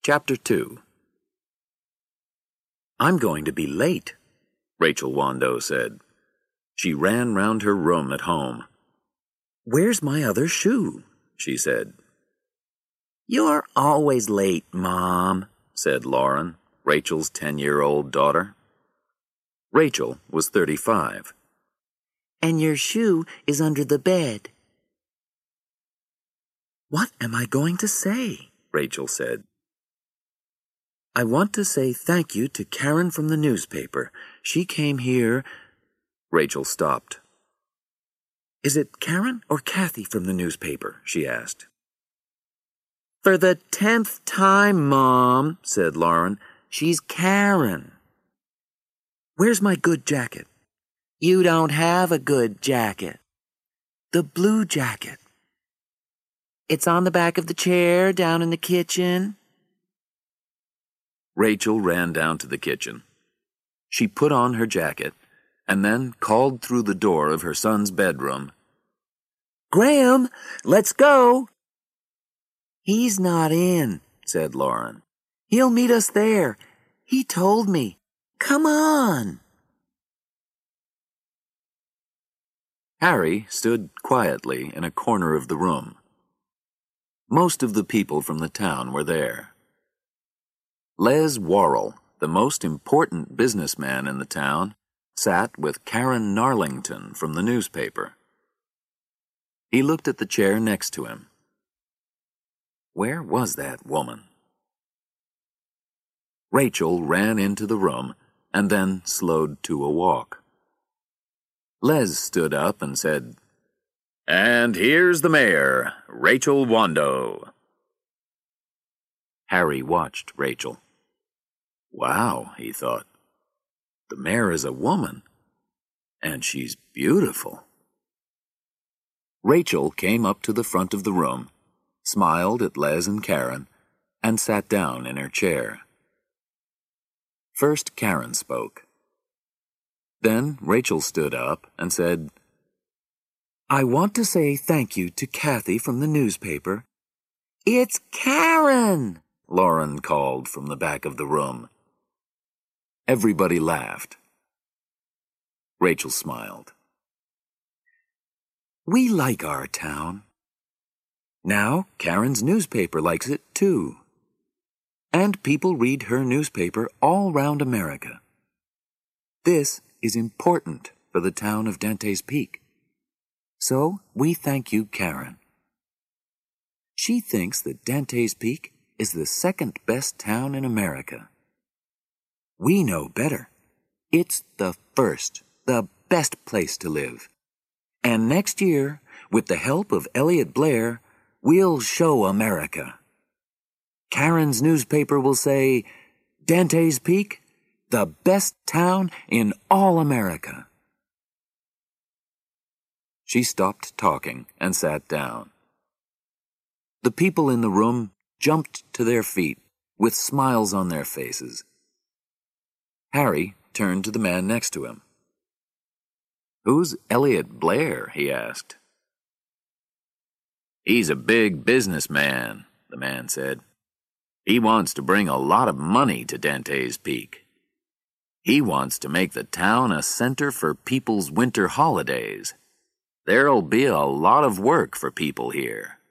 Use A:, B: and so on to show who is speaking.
A: Chapter 2. "I'm going to be late," Rachel Wando said. She ran round her room at home. "Where's my other shoe?" she said. "You're always late, Mom," said Lauren, Rachel's 10-year-old daughter. Rachel was 35. "And your shoe is under the bed." "What am I going to say?" Rachel said. "I want to say thank you to Karen from the newspaper. She came here—" Rachel stopped. "Is it Karen or Kathy from the newspaper?" she asked. "For the 10th time, Mom," said Lauren. "She's Karen." "Where's my good jacket?" "You don't have a good jacket." "The blue jacket." "It's on the back of the chair down in the kitchen." Rachel ran down to the kitchen. She put on her jacket and then called through the door of her son's bedroom, "Graham, let's go." "He's not in," said Lauren. "He'll meet us there. He told me. Come on." Harry stood quietly in a corner of the room. Most of the people from the town were there. Les Worrell, the most important businessman in the town, sat with Karen Narlington from the newspaper. He looked at the chair next to him. Where was that woman? Rachel ran into the room and then slowed to a walk. Les stood up and said, "And here's the mayor, Rachel Wando." Harry watched Rachel. Wow, he thought. The mayor is a woman, and she's beautiful. Rachel came up to the front of the room, smiled at Les and Karen, and sat down in her chair. First Karen spoke. Then Rachel stood up and said, "I want to say thank you to Kathy from the newspaper." "It's Karen!" Lauren called from the back of the room. Everybody laughed. Rachel smiled. "We like our town. Now Karen's newspaper likes it too. And people read her newspaper all round America. This is important for the town of Dante's Peak. So we thank you, Karen. She thinks that Dante's Peak is the second best town in America. We know better. It's the first, the best place to live. And next year, with the help of Elliot Blair, we'll show America. Karen's newspaper will say, Dante's Peak, the best town in all America." She stopped talking and sat down. The people in the room jumped to their feet with smiles on their faces. Harry turned to the man next to him. "Who's Elliot Blair?" he asked. "He's a big businessman," the man said. "He wants to bring a lot of money to Dante's Peak. He wants to make the town a center for people's winter holidays. There'll be a lot of work for people here."